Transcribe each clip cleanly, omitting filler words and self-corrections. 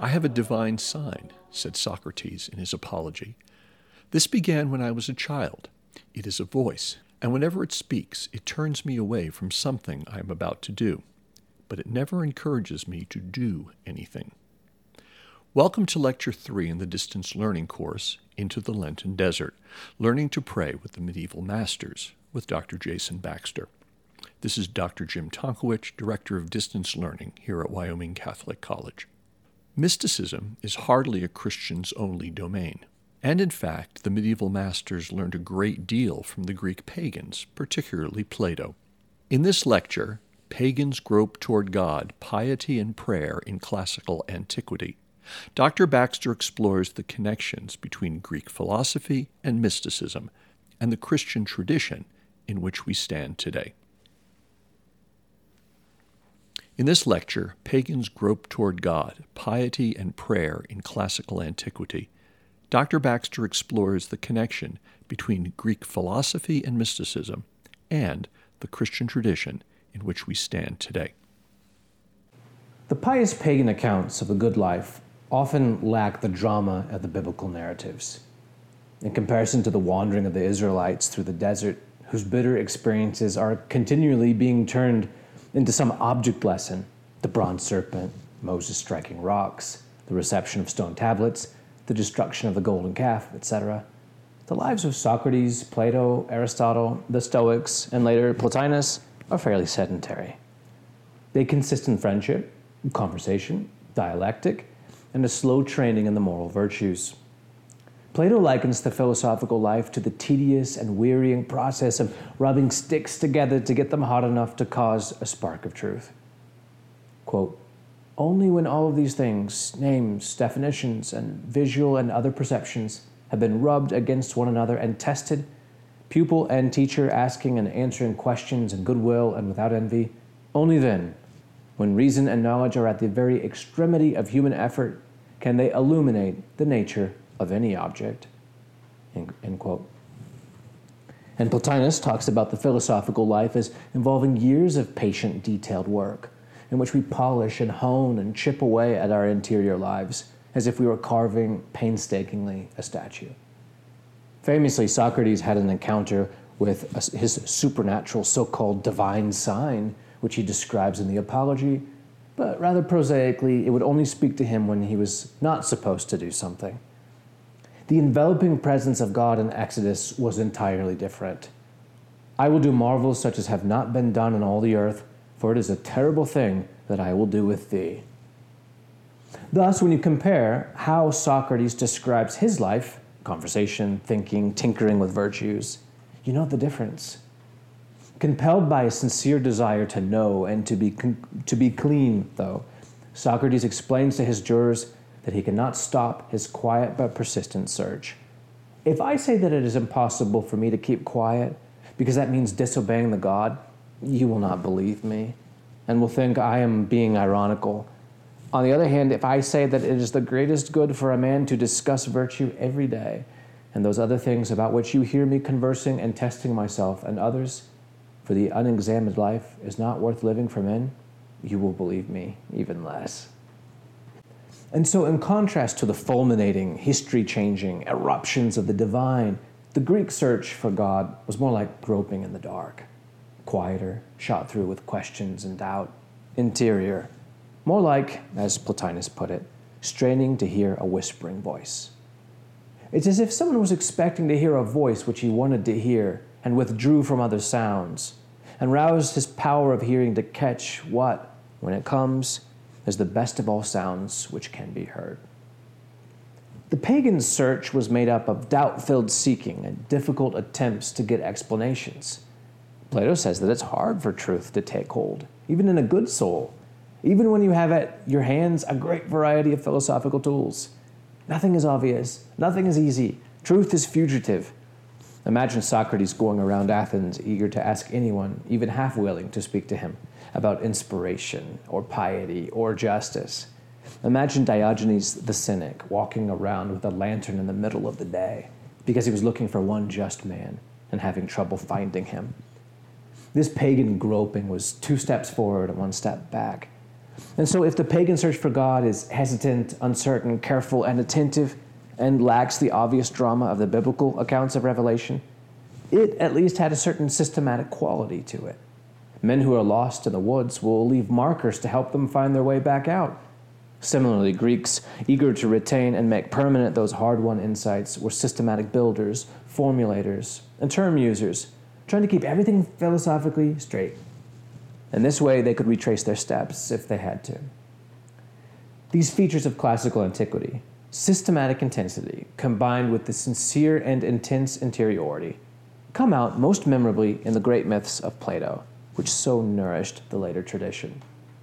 I have a divine sign, said Socrates in his Apology. This began when I was a child. It is a voice, and whenever it speaks, it turns me away from something I am about to do. But it never encourages me to do anything. Welcome to Lecture 3 in the Distance Learning course, Into the Lenten Desert, Learning to Pray with the Medieval Masters, with Dr. Jason Baxter. This is Dr. Jim Tonkowich, Director of Distance Learning here at Wyoming Catholic College. Mysticism is hardly a Christian's only domain. And in fact, the medieval masters learned a great deal from the Greek pagans, particularly Plato. In this lecture, Pagans Grope Toward God, Piety and Prayer in Classical Antiquity, Dr. Baxter explores the connections between Greek philosophy and mysticism and the Christian tradition in which we stand today. In this lecture, Pagans Grope Toward God, Piety and Prayer in Classical Antiquity, Dr. Baxter explores the connection between Greek philosophy and mysticism and the Christian tradition in which we stand today. The pious pagan accounts of a good life often lack the drama of the biblical narratives. In comparison to the wandering of the Israelites through the desert, whose bitter experiences are continually being turned into some object lesson, the bronze serpent, Moses striking rocks, the reception of stone tablets, the destruction of the golden calf, etc. The lives of Socrates, Plato, Aristotle, the Stoics, and later Plotinus are fairly sedentary. They consist in friendship, conversation, dialectic, and a slow training in the moral virtues. Plato likens the philosophical life to the tedious and wearying process of rubbing sticks together to get them hot enough to cause a spark of truth. Quote, only when all of these things, names, definitions, and visual and other perceptions, have been rubbed against one another and tested, pupil and teacher asking and answering questions in goodwill and without envy, only then, when reason and knowledge are at the very extremity of human effort, can they illuminate the nature of any object. End quote. And Plotinus talks about the philosophical life as involving years of patient, detailed work, in which we polish and hone and chip away at our interior lives, as if we were carving painstakingly a statue. Famously, Socrates had an encounter with his supernatural so-called divine sign, which he describes in the Apology, but rather prosaically, it would only speak to him when he was not supposed to do something. The enveloping presence of God in Exodus was entirely different. I will do marvels such as have not been done in all the earth, for it is a terrible thing that I will do with thee. Thus, when you compare how Socrates describes his life, conversation, thinking, tinkering with virtues, you know the difference. Compelled by a sincere desire to know and to be clean, though, Socrates explains to his jurors that he cannot stop his quiet but persistent search. If I say that it is impossible for me to keep quiet because that means disobeying the God, you will not believe me and will think I am being ironical. On the other hand, if I say that it is the greatest good for a man to discuss virtue every day and those other things about which you hear me conversing and testing myself and others, for the unexamined life is not worth living for men, you will believe me even less. And so in contrast to the fulminating, history-changing eruptions of the divine, the Greek search for God was more like groping in the dark, quieter, shot through with questions and doubt, interior, more like, as Plotinus put it, straining to hear a whispering voice. It's as if someone was expecting to hear a voice which he wanted to hear and withdrew from other sounds, and roused his power of hearing to catch what, when it comes, is the best of all sounds which can be heard. The pagan's search was made up of doubt-filled seeking and difficult attempts to get explanations. Plato says that it's hard for truth to take hold, even in a good soul, even when you have at your hands a great variety of philosophical tools. Nothing is obvious, nothing is easy, truth is fugitive. Imagine Socrates going around Athens eager to ask anyone, even half willing to speak to him, about inspiration or piety or justice. Imagine Diogenes the Cynic walking around with a lantern in the middle of the day because he was looking for one just man and having trouble finding him. This pagan groping was 2 steps forward and 1 step back. And so if the pagan search for God is hesitant, uncertain, careful, and attentive, and lacks the obvious drama of the biblical accounts of Revelation, it at least had a certain systematic quality to it. Men who are lost in the woods will leave markers to help them find their way back out. Similarly, Greeks, eager to retain and make permanent those hard-won insights, were systematic builders, formulators, and term users, trying to keep everything philosophically straight. In this way, they could retrace their steps if they had to. These features of classical antiquity, systematic intensity, combined with the sincere and intense interiority, come out most memorably in the great myths of Plato, which so nourished the later tradition.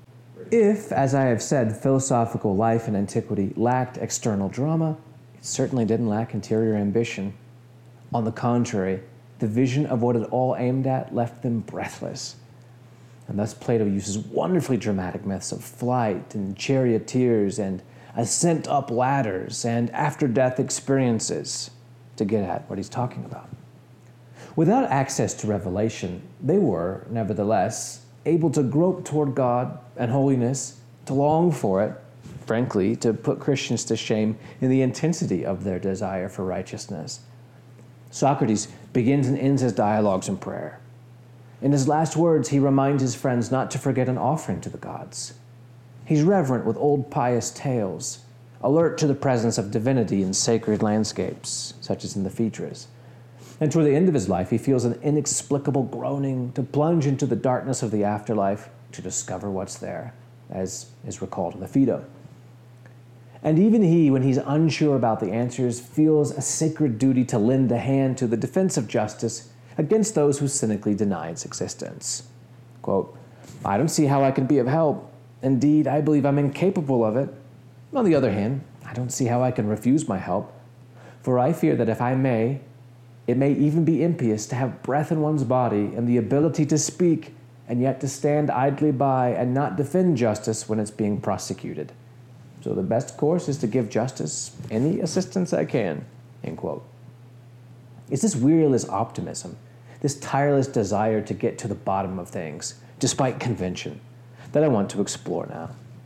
If, as I have said, philosophical life in antiquity lacked external drama, it certainly didn't lack interior ambition. On the contrary, the vision of what it all aimed at left them breathless. And thus Plato uses wonderfully dramatic myths of flight and charioteers and ascent up ladders and after-death experiences to get at what he's talking about. Without access to revelation, they were, nevertheless, able to grope toward God and holiness, to long for it, frankly, to put Christians to shame in the intensity of their desire for righteousness. Socrates begins and ends his dialogues in prayer. In his last words, he reminds his friends not to forget an offering to the gods. He's reverent with old pious tales, alert to the presence of divinity in sacred landscapes, such as in the Phaedrus. And toward the end of his life, he feels an inexplicable groaning to plunge into the darkness of the afterlife to discover what's there, as is recalled in the Phaedo. And even he, when he's unsure about the answers, feels a sacred duty to lend a hand to the defense of justice against those who cynically deny its existence. Quote, "I don't see how I can be of help. Indeed, I believe I'm incapable of it. On the other hand, I don't see how I can refuse my help, for I fear that if I may, it may even be impious to have breath in one's body and the ability to speak, and yet to stand idly by and not defend justice when it's being prosecuted. So the best course is to give justice any assistance I can." End quote. It's this weariless optimism, this tireless desire to get to the bottom of things, despite convention, that I want to explore now.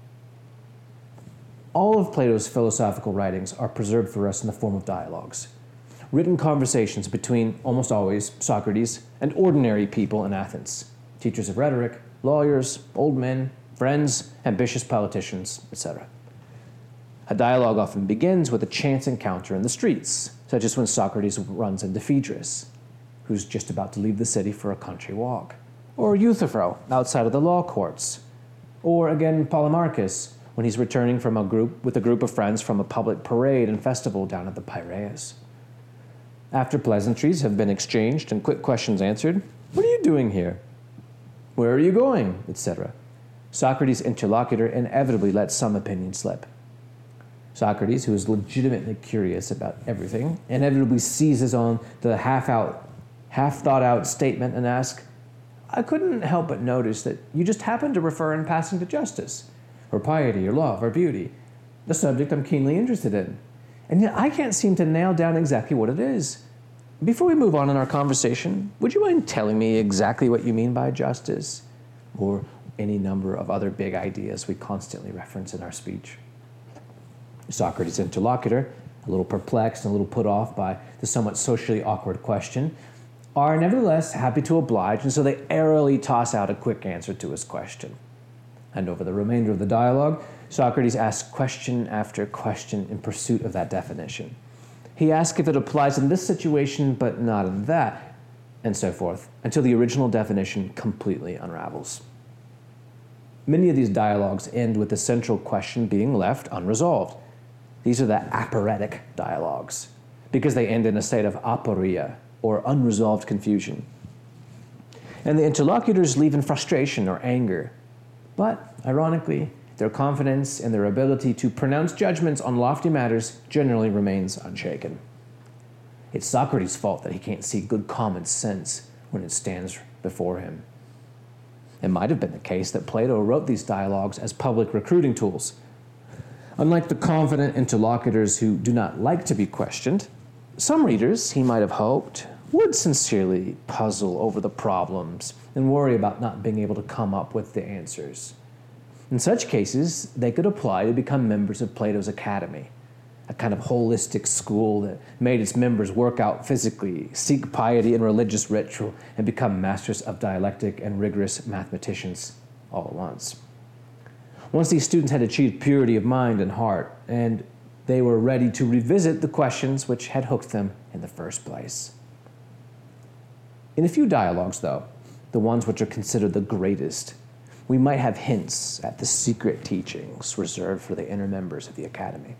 All of Plato's philosophical writings are preserved for us in the form of dialogues, written conversations between, almost always, Socrates and ordinary people in Athens, teachers of rhetoric, lawyers, old men, friends, ambitious politicians, etc. A dialogue often begins with a chance encounter in the streets, such as when Socrates runs into Phaedrus, who's just about to leave the city for a country walk, or Euthyphro outside of the law courts, or again Polemarchus when he's returning from a group of friends from a public parade and festival down at the Piraeus. After pleasantries have been exchanged and quick questions answered, "What are you doing here? Where are you going?" etc., Socrates' interlocutor inevitably lets some opinion slip. Socrates, who is legitimately curious about everything, inevitably seizes on the half-thought-out statement and asks, "I couldn't help but notice that you just happened to refer in passing to justice, or piety, or love, or beauty, the subject I'm keenly interested in. And yet I can't seem to nail down exactly what it is. Before we move on in our conversation, would you mind telling me exactly what you mean by justice?" Or any number of other big ideas we constantly reference in our speech. Socrates' interlocutor, a little perplexed and a little put off by the somewhat socially awkward question, are nevertheless happy to oblige, and so they airily toss out a quick answer to his question. And over the remainder of the dialogue, Socrates asks question after question in pursuit of that definition. He asks if it applies in this situation, but not in that, and so forth, until the original definition completely unravels. Many of these dialogues end with the central question being left unresolved. These are the aporetic dialogues, because they end in a state of aporia, or unresolved confusion. And the interlocutors leave in frustration or anger. But, ironically, their confidence in their ability to pronounce judgments on lofty matters generally remains unshaken. It's Socrates' fault that he can't see good common sense when it stands before him. It might have been the case that Plato wrote these dialogues as public recruiting tools. Unlike the confident interlocutors who do not like to be questioned, some readers, he might have hoped, would sincerely puzzle over the problems and worry about not being able to come up with the answers. In such cases, they could apply to become members of Plato's Academy, a kind of holistic school that made its members work out physically, seek piety and religious ritual, and become masters of dialectic and rigorous mathematicians all at once. Once these students had achieved purity of mind and heart, and they were ready to revisit the questions which had hooked them in the first place. In a few dialogues, though, the ones which are considered the greatest, we might have hints at the secret teachings reserved for the inner members of the Academy.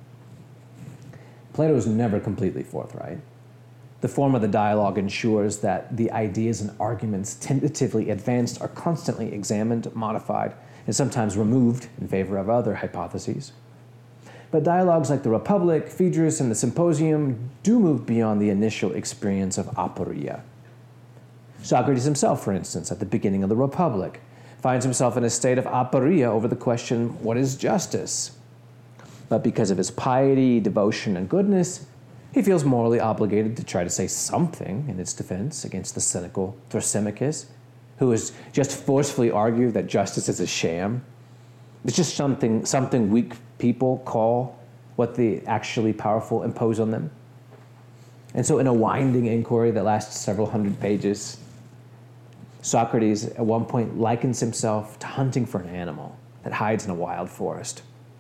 Plato is never completely forthright. The form of the dialogue ensures that the ideas and arguments tentatively advanced are constantly examined, modified, and sometimes removed in favor of other hypotheses. But dialogues like the Republic, Phaedrus, and the Symposium do move beyond the initial experience of aporia. Socrates himself, for instance, at the beginning of the Republic, finds himself in a state of aporia over the question, what is justice? But because of his piety, devotion, and goodness, he feels morally obligated to try to say something in its defense against the cynical Thrasymachus, who has just forcefully argued that justice is a sham. It's just something weak people call what the actually powerful impose on them. And so in a winding inquiry that lasts several hundred pages, Socrates at one point likens himself to hunting for an animal that hides in a wild forest.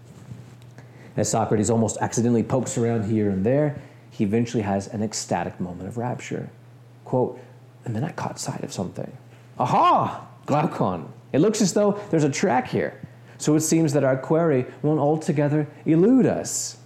As Socrates almost accidentally pokes around here and there, he eventually has an ecstatic moment of rapture. Quote, and then I caught sight of something. Aha! Glaucon. It looks as though there's a track here. So it seems that our query won't altogether elude us.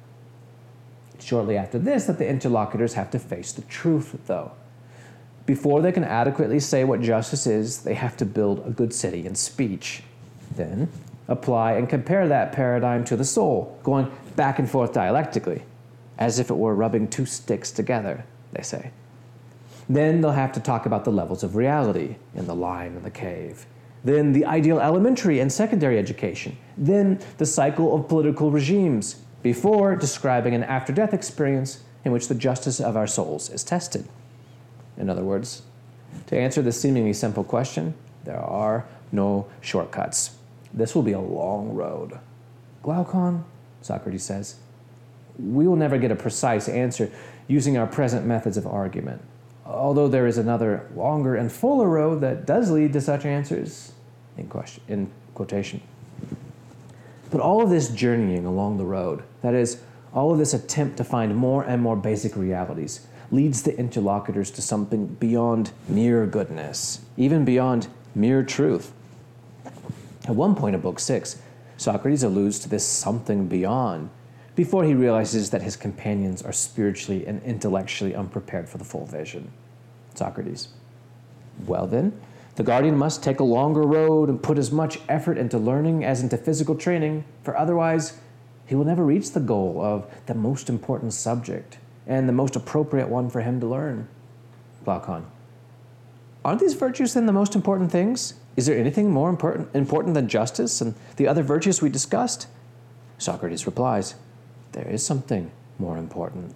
Shortly after this, that the interlocutors have to face the truth, though. Before they can adequately say what justice is, they have to build a good city in speech. Then apply and compare that paradigm to the soul, going back and forth dialectically, as if it were rubbing two sticks together, they say. Then they'll have to talk about the levels of reality in the line and the cave. Then the ideal elementary and secondary education. Then the cycle of political regimes, before describing an after-death experience in which the justice of our souls is tested. In other words, to answer this seemingly simple question, there are no shortcuts. This will be a long road. Glaucon, Socrates says, we will never get a precise answer using our present methods of argument, although there is another longer and fuller road that does lead to such answers, in quotation. But all of this journeying along the road, that is, all of this attempt to find more and more basic realities, leads the interlocutors to something beyond mere goodness, even beyond mere truth. At one point in Book 6, Socrates alludes to this something beyond before he realizes that his companions are spiritually and intellectually unprepared for the full vision. Socrates: well then, the guardian must take a longer road and put as much effort into learning as into physical training, for otherwise he will never reach the goal of the most important subject and the most appropriate one for him to learn. Glaucon: aren't these virtues then the most important things? Is there anything more important than justice and the other virtues we discussed? Socrates replies, there is something more important.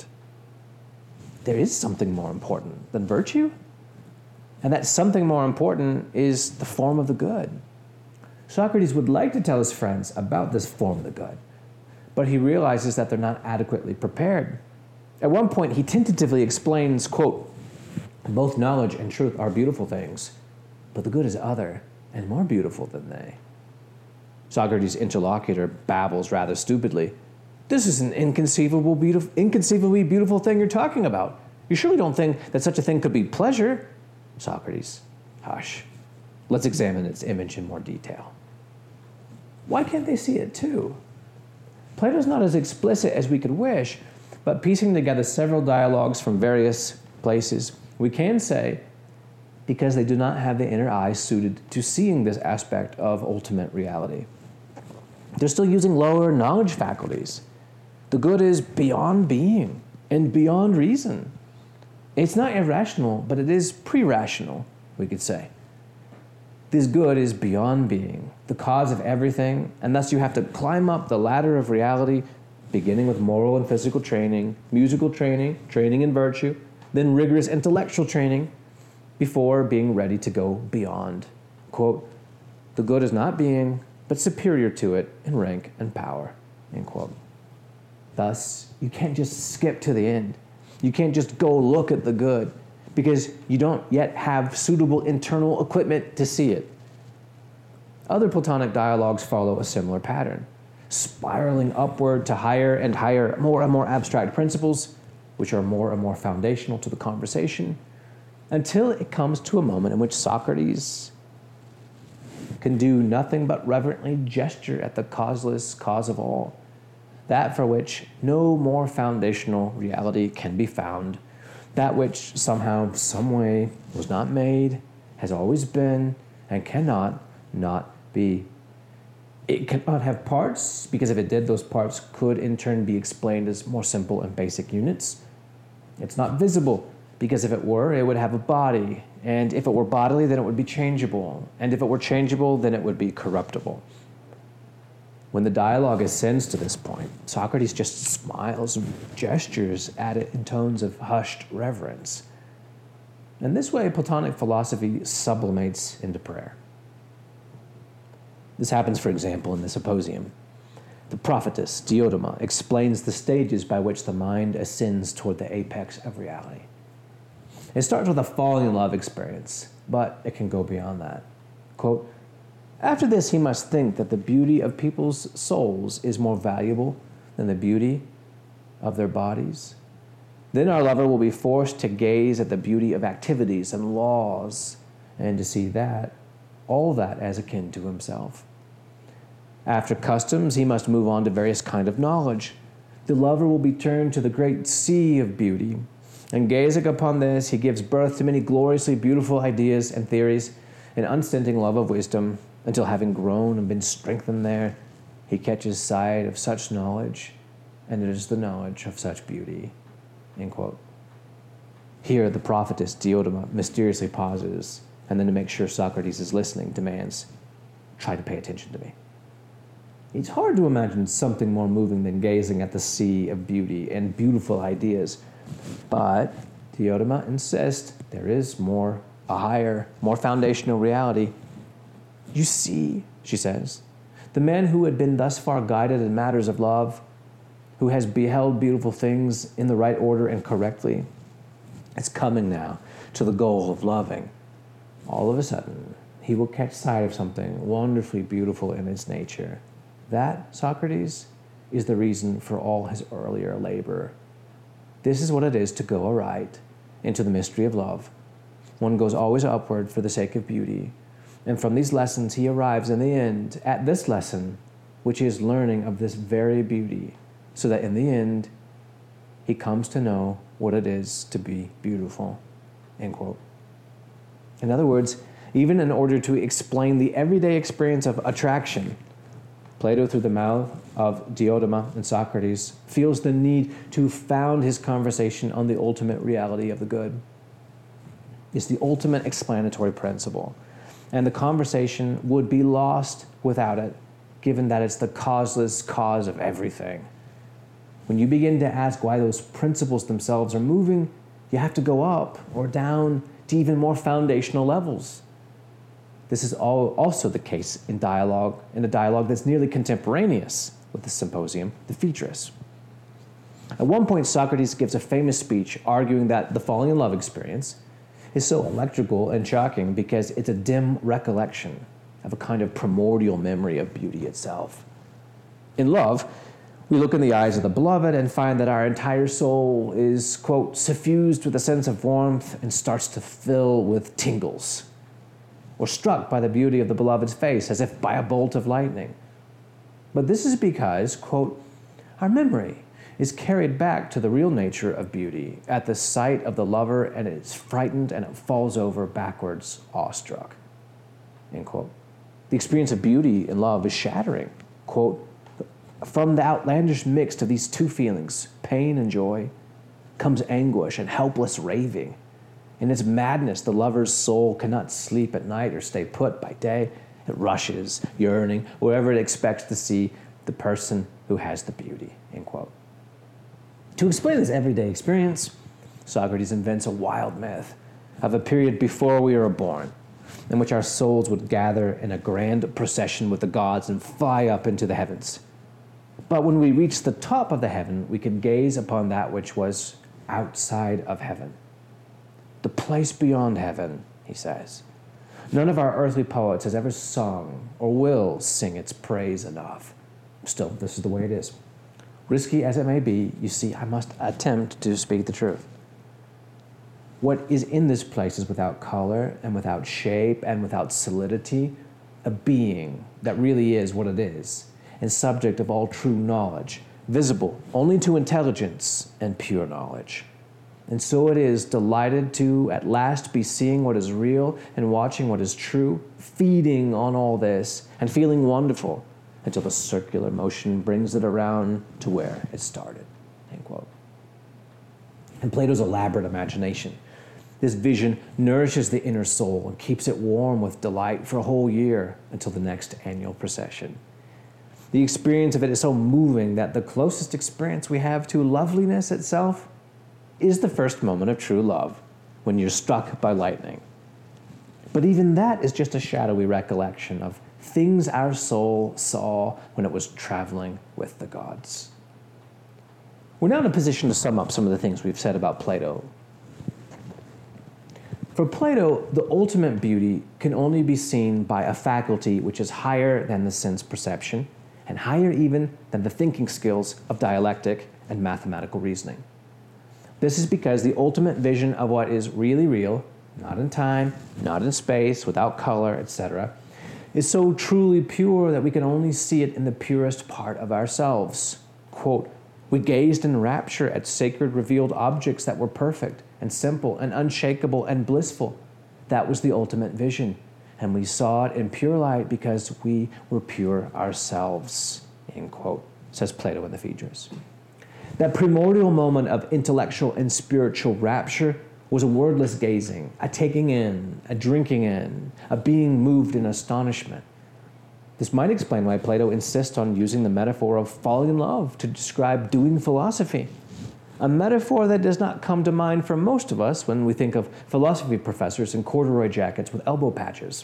There is something more important than virtue? And that something more important is the form of the good. Socrates would like to tell his friends about this form of the good, but he realizes that they're not adequately prepared. At one point, he tentatively explains, quote, both knowledge and truth are beautiful things, but the good is other and more beautiful than they. Socrates' interlocutor babbles rather stupidly. This is an inconceivably beautiful thing you're talking about. You surely don't think that such a thing could be pleasure? Socrates: hush. Let's examine its image in more detail. Why can't they see it too? Plato's not as explicit as we could wish, but piecing together several dialogues from various places, we can say, because they do not have the inner eye suited to seeing this aspect of ultimate reality. They're still using lower knowledge faculties. The good is beyond being and beyond reason. It's not irrational, but it is pre-rational, we could say. This good is beyond being, the cause of everything, and thus you have to climb up the ladder of reality, beginning with moral and physical training, musical training, training in virtue, then rigorous intellectual training, before being ready to go beyond. Quote, the good is not being, but superior to it in rank and power, end quote. Thus, you can't just skip to the end. You can't just go look at the good, because you don't yet have suitable internal equipment to see it. Other Platonic dialogues follow a similar pattern, spiraling upward to higher and higher, more and more abstract principles, which are more and more foundational to the conversation, until it comes to a moment in which Socrates can do nothing but reverently gesture at the causeless cause of all, that for which no more foundational reality can be found, that which somehow, some way, was not made, has always been, and cannot not be. It cannot have parts, because if it did, those parts could in turn be explained as more simple and basic units. It's not visible, because if it were, it would have a body, and if it were bodily, then it would be changeable, and if it were changeable, then it would be corruptible. When the dialogue ascends to this point, Socrates just smiles and gestures at it in tones of hushed reverence. In this way, Platonic philosophy sublimates into prayer. This happens, for example, in the Symposium. The prophetess, Diodoma, explains the stages by which the mind ascends toward the apex of reality. It starts with a falling in love experience, but it can go beyond that. Quote, after this, he must think that the beauty of people's souls is more valuable than the beauty of their bodies. Then our lover will be forced to gaze at the beauty of activities and laws, and to see that, all that as akin to himself. After customs, he must move on to various kinds of knowledge. The lover will be turned to the great sea of beauty, and gazing upon this, he gives birth to many gloriously beautiful ideas and theories, an unstinting love of wisdom, until having grown and been strengthened there, he catches sight of such knowledge, and it is the knowledge of such beauty. End quote. Here, the prophetess Diodoma mysteriously pauses, and then to make sure Socrates is listening, demands, try to pay attention to me. It's hard to imagine something more moving than gazing at the sea of beauty and beautiful ideas, but Diodoma insists there is more, a higher, more foundational reality. You see, she says, the man who had been thus far guided in matters of love, who has beheld beautiful things in the right order and correctly, is coming now to the goal of loving. All of a sudden, he will catch sight of something wonderfully beautiful in its nature. That, Socrates, is the reason for all his earlier labor. This is what it is to go aright into the mystery of love. One goes always upward for the sake of beauty, and from these lessons he arrives in the end at this lesson, which is learning of this very beauty, so that in the end he comes to know what it is to be beautiful. End quote. In other words, even in order to explain the everyday experience of attraction, Plato, through the mouth of Diodoma and Socrates, feels the need to found his conversation on the ultimate reality of the good. It's the ultimate explanatory principle, and the conversation would be lost without it, given that it's the causeless cause of everything. When you begin to ask why those principles themselves are moving, you have to go up or down to even more foundational levels. This is also the case in a dialogue that's nearly contemporaneous with the Symposium, the Phaedrus. At one point, Socrates gives a famous speech arguing that the falling in love experience is so electrical and shocking because it's a dim recollection of a kind of primordial memory of beauty itself. In love, we look in the eyes of the beloved and find that our entire soul is, quote, suffused with a sense of warmth and starts to fill with tingles, or struck by the beauty of the beloved's face as if by a bolt of lightning. But this is because, quote, our memory is carried back to the real nature of beauty at the sight of the lover, and it is frightened and it falls over backwards, awestruck, end quote. The experience of beauty in love is shattering, quote, from the outlandish mix of these two feelings, pain and joy, comes anguish and helpless raving. In its madness, the lover's soul cannot sleep at night or stay put by day. It rushes, yearning, wherever it expects to see the person who has the beauty, end quote. To explain this everyday experience, Socrates invents a wild myth of a period before we were born, in which our souls would gather in a grand procession with the gods and fly up into the heavens. But when we reached the top of the heaven, we could gaze upon that which was outside of heaven. The place beyond heaven, he says. None of our earthly poets has ever sung or will sing its praise enough. Still, this is the way it is. Risky as it may be, you see, I must attempt to speak the truth. What is in this place is without color and without shape and without solidity, a being that really is what it is, and subject of all true knowledge, visible only to intelligence and pure knowledge. And so it is delighted to at last be seeing what is real and watching what is true, feeding on all this and feeling wonderful until the circular motion brings it around to where it started. End quote. And Plato's elaborate imagination, this vision nourishes the inner soul and keeps it warm with delight for a whole year until the next annual procession. The experience of it is so moving that the closest experience we have to loveliness itself is the first moment of true love, when you're struck by lightning. But even that is just a shadowy recollection of things our soul saw when it was traveling with the gods. We're now in a position to sum up some of the things we've said about Plato. For Plato, the ultimate beauty can only be seen by a faculty which is higher than the sense perception, and higher even than the thinking skills of dialectic and mathematical reasoning. This is because the ultimate vision of what is really real, not in time, not in space, without color, etc., is so truly pure that we can only see it in the purest part of ourselves. Quote, "We gazed in rapture at sacred revealed objects that were perfect and simple and unshakable and blissful. That was the ultimate vision. And we saw it in pure light because we were pure ourselves," end quote, says Plato in the Phaedrus. That primordial moment of intellectual and spiritual rapture was a wordless gazing, a taking in, a drinking in, a being moved in astonishment. This might explain why Plato insists on using the metaphor of falling in love to describe doing philosophy, a metaphor that does not come to mind for most of us when we think of philosophy professors in corduroy jackets with elbow patches.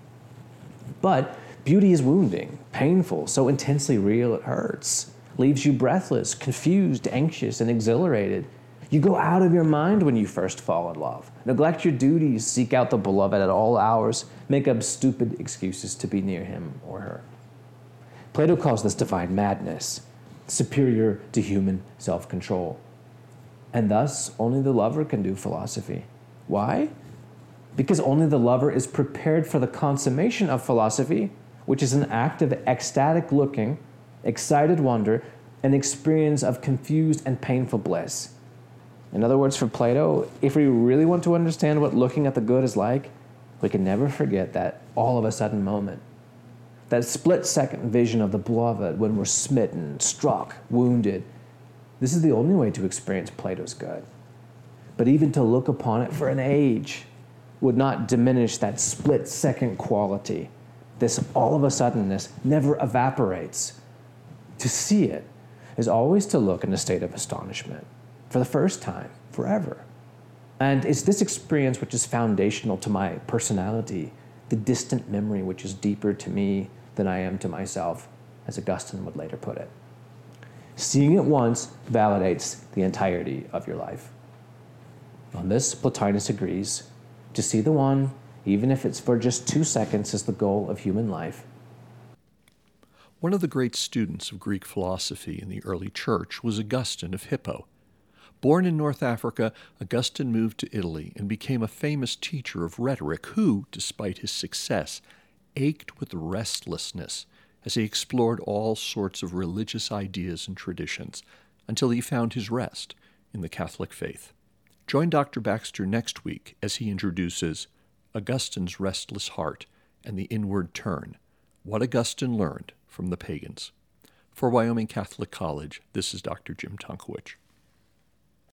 But beauty is wounding, painful, so intensely real it hurts, leaves you breathless, confused, anxious, and exhilarated. You go out of your mind when you first fall in love, neglect your duties, seek out the beloved at all hours, make up stupid excuses to be near him or her. Plato calls this divine madness, superior to human self-control. And thus, only the lover can do philosophy. Why? Because only the lover is prepared for the consummation of philosophy, which is an act of ecstatic looking, excited wonder, an experience of confused and painful bliss. In other words, for Plato, if we really want to understand what looking at the good is like, we can never forget that all-of-a-sudden moment, that split-second vision of the beloved when we're smitten, struck, wounded. This is the only way to experience Plato's good. But even to look upon it for an age would not diminish that split-second quality. This all-of-a-suddenness never evaporates. To see it is always to look in a state of astonishment, for the first time, forever. And it's this experience which is foundational to my personality, the distant memory which is deeper to me than I am to myself, as Augustine would later put it. Seeing it once validates the entirety of your life. On this, Plotinus agrees. To see the one, even if it's for just 2 seconds, is the goal of human life. One of the great students of Greek philosophy in the early church was Augustine of Hippo. Born in North Africa, Augustine moved to Italy and became a famous teacher of rhetoric who, despite his success, ached with restlessness as he explored all sorts of religious ideas and traditions until he found his rest in the Catholic faith. Join Dr. Baxter next week as he introduces Augustine's Restless Heart and the Inward Turn, what Augustine learned from the pagans. For Wyoming Catholic College, this is Dr. Jim Tonkowich.